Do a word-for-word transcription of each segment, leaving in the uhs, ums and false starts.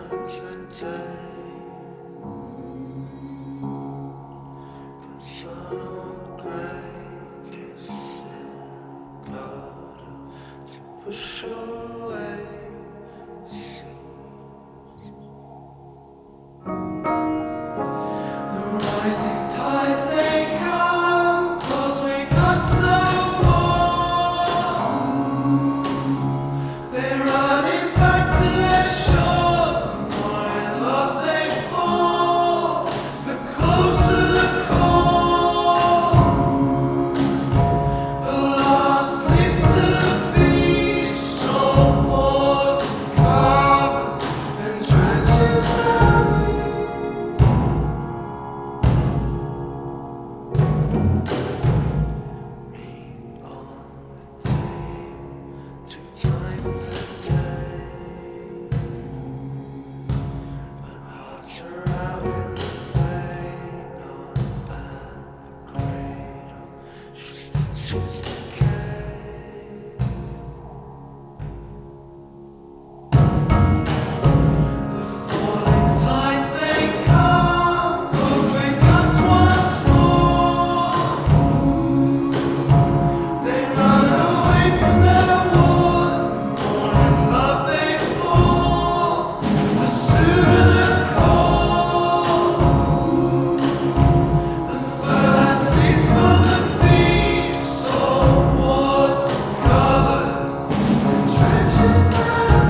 times a day. Consonant grey kissing cloud to push away seas. The rising tides they come, 'cause we got no more. They're running back to their shores. The more in love they fall, the closer the call. The lost leads to the beach, salt water covers and trenches heavy. Meat on the table two times a day, but hearts are out in the rain, not at the cradle. She stitches decay. The falling tides they come, 'cause we got once more. They run away from their wars. The more in love they fall, the sooner the call. The first leaves from the beach, salt water covers and trenches them.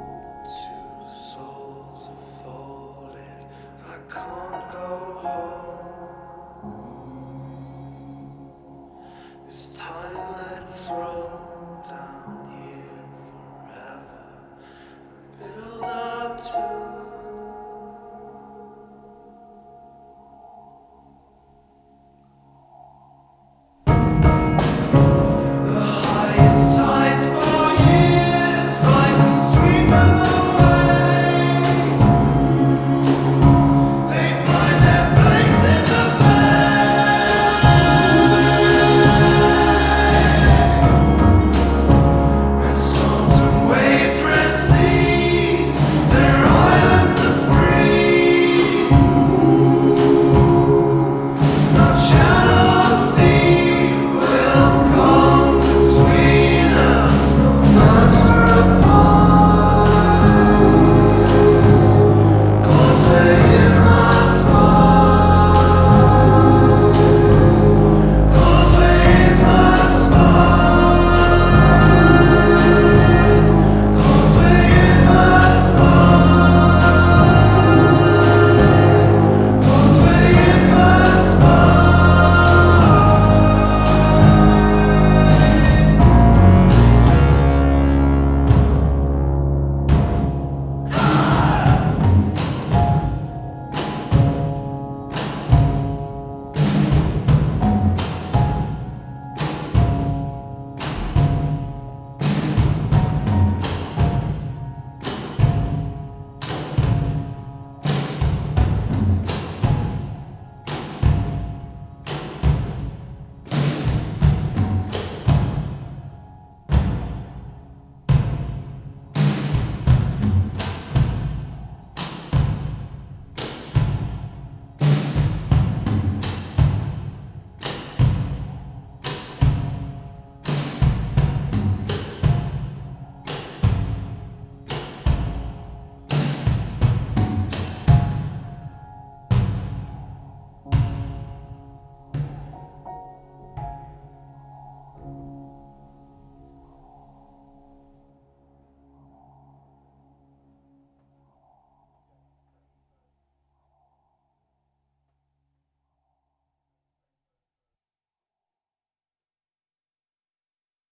Two souls are folded. I can't go home.